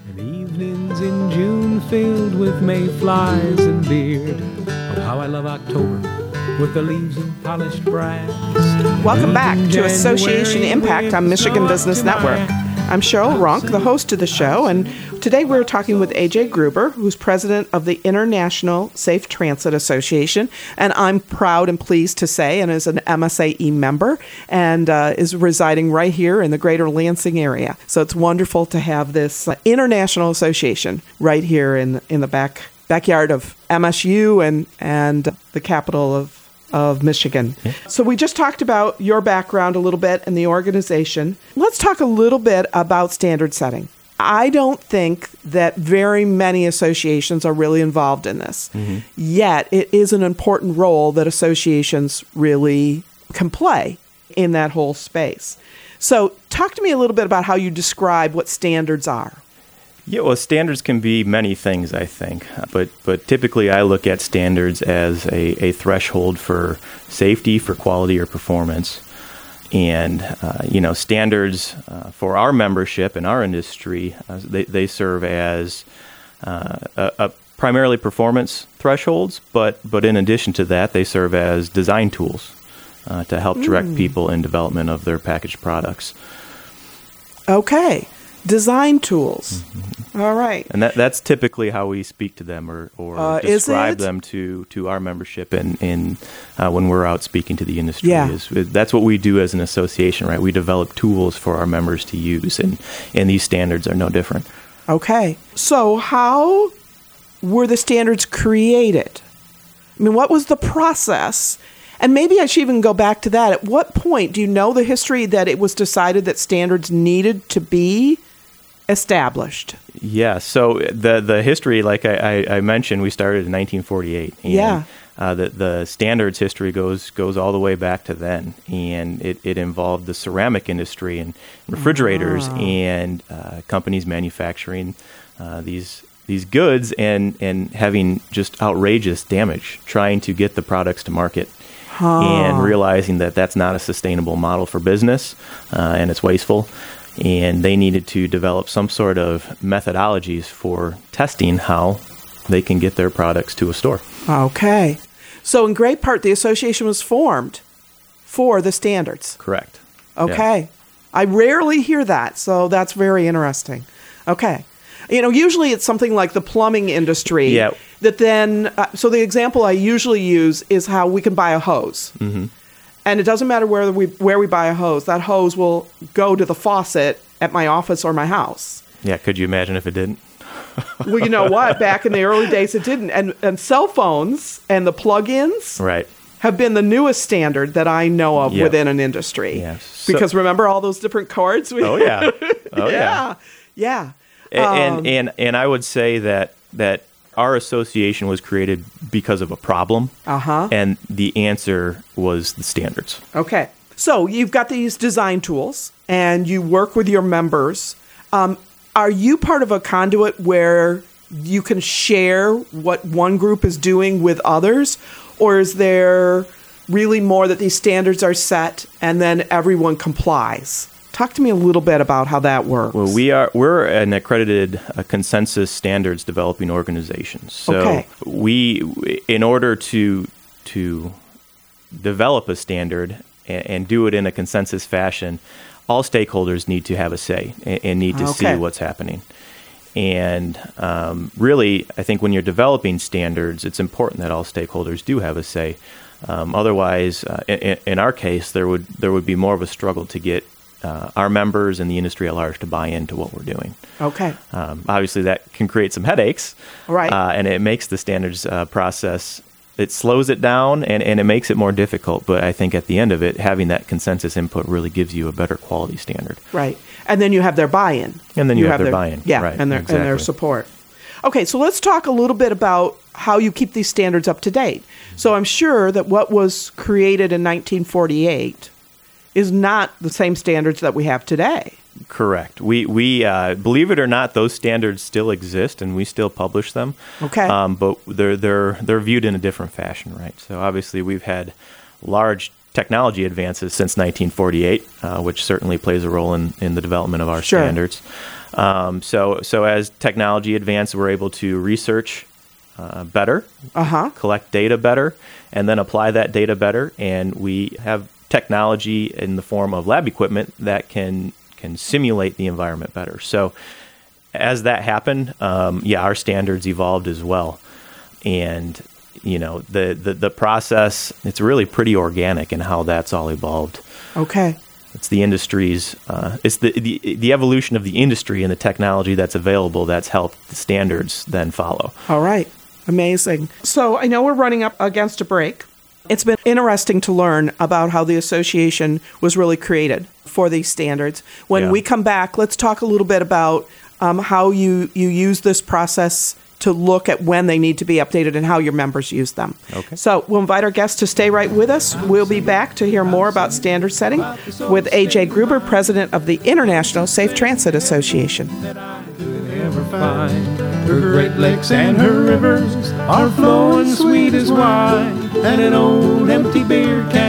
And evenings in June filled with mayflies and beard. Oh, how I love October with the leaves and polished brass. Welcome back to Association Impact on Michigan Business Network. I'm Cheryl Runk, the host of the show, and today we're talking with AJ Gruber, who's president of the International Safe Transit Association, and I'm proud and pleased to say, and is an MSAE member, and is residing right here in the greater Lansing area. So it's wonderful to have this international association right here in the backyard of MSU and the capital of Michigan. Yeah. So we just talked about your background a little bit and the organization. Let's talk a little bit about standard setting. I don't think that very many associations are really involved in this. Mm-hmm. Yet it is an important role that associations really can play in that whole space. So talk to me a little bit about how you describe what standards are. Yeah, well, standards can be many things, I think. But typically I look at standards as a threshold for safety, for quality, or performance. And, standards for our membership in our industry, they serve as primarily performance thresholds, but in addition to that, they serve as design tools to help direct people in development of their packaged products. Okay. Design tools. Mm-hmm. All right. And that's typically how we speak to them or describe them to our membership and when we're out speaking to the industry. Yeah. That's what we do as an association, right? We develop tools for our members to use, and these standards are no different. Okay. So how were the standards created? I mean, what was the process? And maybe I should even go back to that. At what point do you know the history that it was decided that standards needed to be established? Yeah, so the history, like I mentioned, we started in 1948. And, the standards history goes all the way back to then, and it involved the ceramic industry and refrigerators and companies manufacturing these goods and having just outrageous damage trying to get the products to market. And realizing that that's not a sustainable model for business and it's wasteful. And they needed to develop some sort of methodologies for testing how they can get their products to a store. Okay. So in great part, the association was formed for the standards. Correct. Okay. Yeah. I rarely hear that, so that's very interesting. Okay. Usually it's something like the plumbing industry. Yeah. That then, so the example I usually use is how we can buy a hose. Mm-hmm. And it doesn't matter where we buy a hose. That hose will go to the faucet at my office or my house. Yeah, could you imagine if it didn't? Well, you know what? Back in the early days, it didn't. And cell phones and the plug-ins have been the newest standard that I know of within an industry. Yeah. Because remember all those different cords? Oh, yeah. Yeah. And I would say that our association was created because of a problem, and the answer was the standards. Okay. So you've got these design tools, and you work with your members. Are you part of a conduit where you can share what one group is doing with others, or is there really more that these standards are set and then everyone complies? Talk to me a little bit about how that works. Well, we're an accredited consensus standards developing organization. So we, in order to develop a standard and do it in a consensus fashion, all stakeholders need to have a say and need to see what's happening. And really, I think when you're developing standards, it's important that all stakeholders do have a say. Otherwise, in our case, there would be more of a struggle to get our members and the industry at large to buy into what we're doing. Okay. Obviously, that can create some headaches. Right. And it makes the standards process, it slows it down and it makes it more difficult. But I think at the end of it, having that consensus input really gives you a better quality standard. Right. And then you have their buy-in. And then you have their buy-in. Yeah, right, and their support. Okay, so let's talk a little bit about how you keep these standards up to date. So I'm sure that what was created in 1948 is not the same standards that we have today. Correct. We believe it or not, those standards still exist, and we still publish them. Okay. But they're viewed in a different fashion, right? So obviously, we've had large technology advances since 1948, which certainly plays a role in the development of our standards. So as technology advances, we're able to research better, collect data better, and then apply that data better. And we have technology in the form of lab equipment that can simulate the environment better. So as that happened, our standards evolved as well. And the process, it's really pretty organic in how that's all evolved. Okay. It's the industry's, it's the evolution of the industry and the technology that's available that's helped the standards then follow. All right. Amazing. So I know we're running up against a break. It's been interesting to learn about how the association was really created for these standards. When we come back, let's talk a little bit about how you use this process to look at when they need to be updated and how your members use them. Okay. So we'll invite our guests to stay right with us. We'll be back to hear more about standard setting with A.J. Gruber, president of the International Safe Transit Association. Ever find her Great Lakes and her rivers are flowing sweet as wine, and an old empty beer can